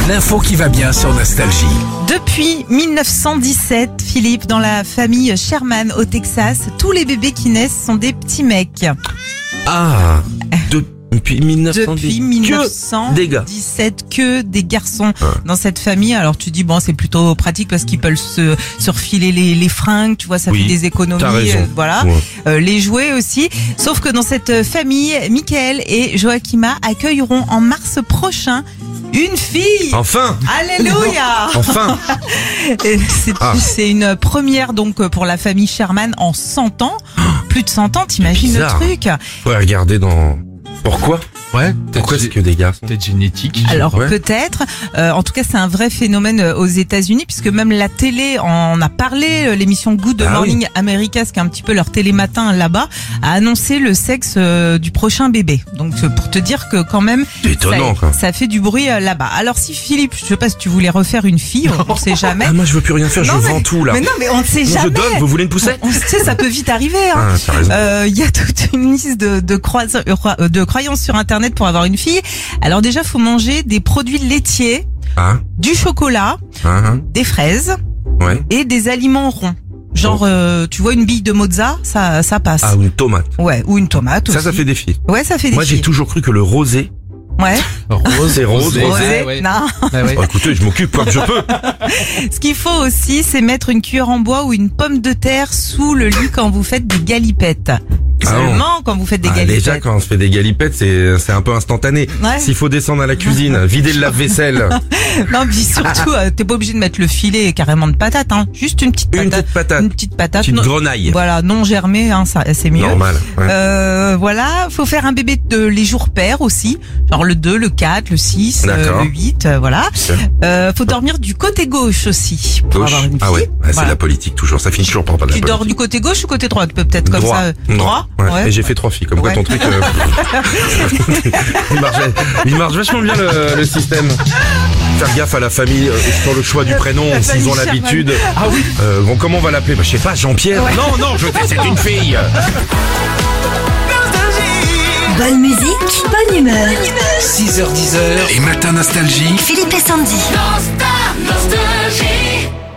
L'info qui va bien sur Nostalgie. Depuis 1917, Philippe, dans la famille Sherman au Texas, tous les bébés qui naissent sont des petits mecs. Ah, depuis 1910. Depuis 1917, que des garçons dans cette famille. Alors tu dis, bon, c'est plutôt pratique parce qu'ils peuvent se refiler les fringues, tu vois, ça fait des économies. T'as raison. Voilà. Ouais. Les jouets aussi. Sauf que dans cette famille, Michael et Joachima accueilleront en mars prochain une fille. Enfin. Alléluia. Enfin. C'est une première donc pour la famille Sherman en 100 ans. Plus de 100 ans, t'imagines le bizarre. truc. Faut regarder dans... Pourquoi Ouais, Pourquoi c'est que des garçons? peut-être génétique. Alors Ouais. peut-être. En tout cas, c'est un vrai phénomène aux États-Unis puisque même la télé en a parlé. L'émission Good Morning America, ce qui est un petit peu leur télématin là-bas, a annoncé le sexe du prochain bébé. Donc pour te dire que quand même, C'est étonnant, quoi. ça fait du bruit là-bas. Alors si Philippe, je sais pas si tu voulais refaire une fille, on ne sait jamais. Ah, moi je veux plus rien faire, je Non, vends tout là. Mais non, mais on ne sait Moi, jamais. je donne, vous voulez une poussette? On sait, ça peut vite arriver. Hein. Ah, t'as raison. Il y a toute une liste de croyances sur Internet pour avoir une fille. Alors déjà, faut manger des produits laitiers, Ah, du chocolat, des fraises ouais. et des aliments ronds. Genre, tu vois, une bille de mozza, ça passe. Ah, ou une tomate. Ouais, ou une tomate aussi. Ça fait des filles. Ouais, ça fait des Moi j'ai filles. toujours cru que le rosé... Ouais. Rose, C'est rose, rosé. rosé. Rosé, Ouais. non. Ouais, ouais. Oh, écoutez, je m'occupe comme je peux. Ce qu'il faut aussi, c'est mettre une cuillère en bois ou une pomme de terre sous le lit quand vous faites des galipettes. Seulement quand vous faites des Ah, galipettes. déjà quand on se fait des galipettes, c'est un peu instantané. Ouais. S'il faut descendre à la cuisine, vider le lave-vaisselle, Non, puis surtout, t'es pas obligé de mettre le filet carrément de patate, hein. Juste une petite patate. une petite patate, Une petite patate. petite Non- grenaille. Voilà, non germée, hein, ça, c'est mieux. Normal. Ouais. Voilà, faut faire un bébé de les jours pairs aussi. Genre le 2, le 4, le 6, D'accord. le 8, voilà. Faut dormir du côté gauche aussi pour Gauche. avoir une fille. Ah ouais, c'est Voilà. la politique toujours. Ça finit toujours par pas de la Tu dors politique. du côté gauche ou côté droit? Tu peux peut-être comme Droit. ça. Droit? Ouais. Et j'ai fait 3 filles. Comme quoi Ouais. ton truc, il marche vachement bien le système. Faire gaffe à la famille sur le choix du prénom, La s'ils ont famille l'habitude. Ah oui. Bon, comment on va l'appeler? Bah, je sais pas, Jean-Pierre. Ouais. Non, c'est une fille. Bonne musique, bonne humeur. 6h10. Les matins Nostalgie. Philippe et Sandy. Nostalgie.